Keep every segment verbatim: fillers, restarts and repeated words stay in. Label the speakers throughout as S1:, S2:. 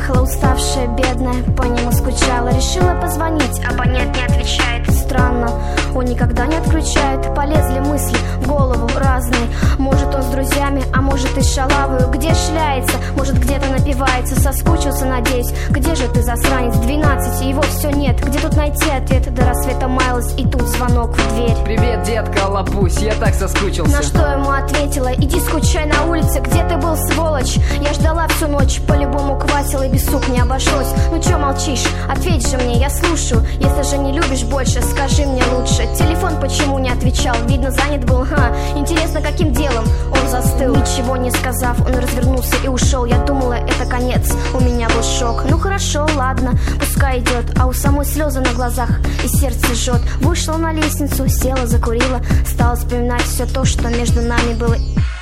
S1: Ехала уставшая, бедная, по нему скучала. Решила позвонить, абонент не отвечает. Странно, он никогда не отключает. Полезли мысли в голову разные. Может, он с друзьями, а может и шалавою. Где шляется, может, где-то напивается. Соскучился, надеюсь. Где же ты, засранец? Двенадцать, и его все нет. Где тут найти ответ? До рассвета маялась, и тут звонок в дверь.
S2: Привет, детка, лапусь, я так соскучился.
S1: На что ему ответила: иди скучай на улице. Где ты был, сволочь? Я ждала всю ночь, по-любому квасила, и без сук не обошлось. Ну чё молчишь? Ответь же мне, я слушаю. Если же не любишь больше, скажи мне лучше. Телефон почему не отвечал? Видно, занят был. Ха, интересно, каким делом он застыл? Ничего не сказав, он развернулся и ушел. Я думала, это конец, у меня был шок. Ну хорошо, ладно, пускай идет. А у самой слезы на глазах и сердце жжет. Вышла на лестницу, села, закурила. Стала вспоминать все то, что между нами было.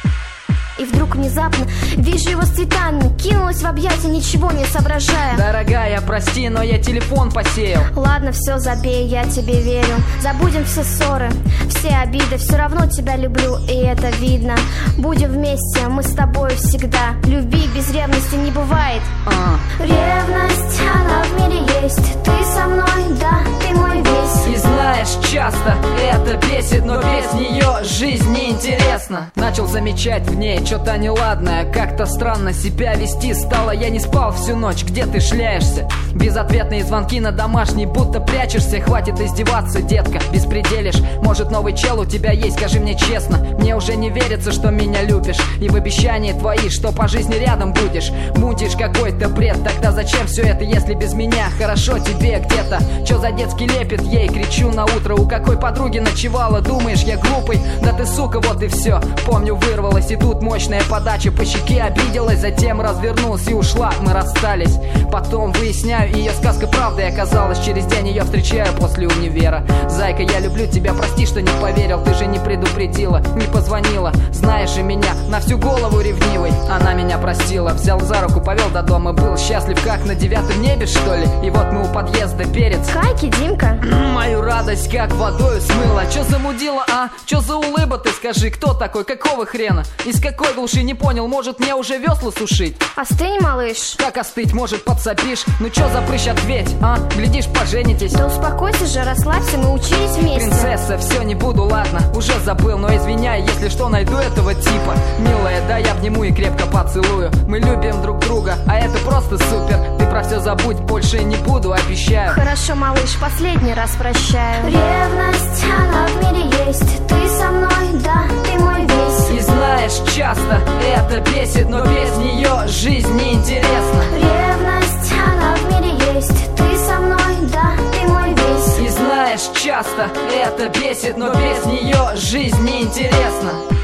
S1: И вдруг внезапно вижу его с цветами. Кинулась в объятия, ничего не соображая.
S2: Дорогая, прости, но я телефон посеял.
S1: Ладно, все, забей, я тебе верю. Забудем все ссоры, все обиды. Все равно тебя люблю, и это видно. Будем вместе, мы с тобой всегда. Любви без ревности не бывает.
S2: а.
S1: Ревность, она в мире есть. Ты со мной, да, ты мой весь.
S2: И знаешь, часто это бесит, но без нее жизнь неинтересна. Начал замечать в ней что-то неладное, как-то странно себя вести стало. Я не спал всю ночь, где ты шляешься? Безответные звонки на домашний, будто прячешься. Хватит издеваться, детка, беспределишь. Может, новый чел у тебя есть, скажи мне честно. Мне уже не верится, что меня любишь. И в обещании твои, что по жизни рядом будешь. Мутишь какой-то бред, тогда зачем все это, если без меня хорошо тебе где-то? Че за детский лепет ей, кричу на утро. У какой подруги ночевала, думаешь, я глупый? Да ты сука, вот и все. Помню, вырвалась, и тут мощная подача по щеке, обиделась, затем развернулась и ушла, мы расстались. Потом выясняю, ее сказка правдой оказалась. Через день ее встречаю после универа. Зайка, я люблю тебя, прости, что не поверил. Ты же не предупредила, не позвонила. Знаешь же меня, на всю голову ревнивый. Она меня простила, взял за руку, повел до дома. Был счастлив, как на девятом небе, что ли. И вот мы у подъезда, перец.
S1: Кайки, Димка.
S2: Мою радость как водою смыла. Че замудила, а? Че за улыба, ты скажи? Кто такой, какого хрена? Из какой глуши, не понял, может мне уже весла сушить?
S1: Остынь, малыш.
S2: Как остыть, может подсопишь? Ну чё за прыщ, ответь, а? Глядишь, поженитесь.
S1: Да успокойся же, расслабься, мы учились вместе.
S2: Принцесса, все, не буду, ладно, уже забыл. Но извиняй, если что, найду этого типа. Милая, да, я обниму и крепко поцелую. Мы любим друг друга, а это просто супер. Ты про все забудь, больше не буду, обещаю.
S1: Хорошо, малыш, последний раз прощаю. Ревность, она в мире есть. Ты со мной, да, ты мой весь.
S2: И знаешь, часто это бесит, но без нее жизнь неинтересна.
S1: Ревность, она в мире есть. Ты со мной, да, ты мой весь.
S2: И знаешь, часто это бесит, но без нее жизнь неинтересна.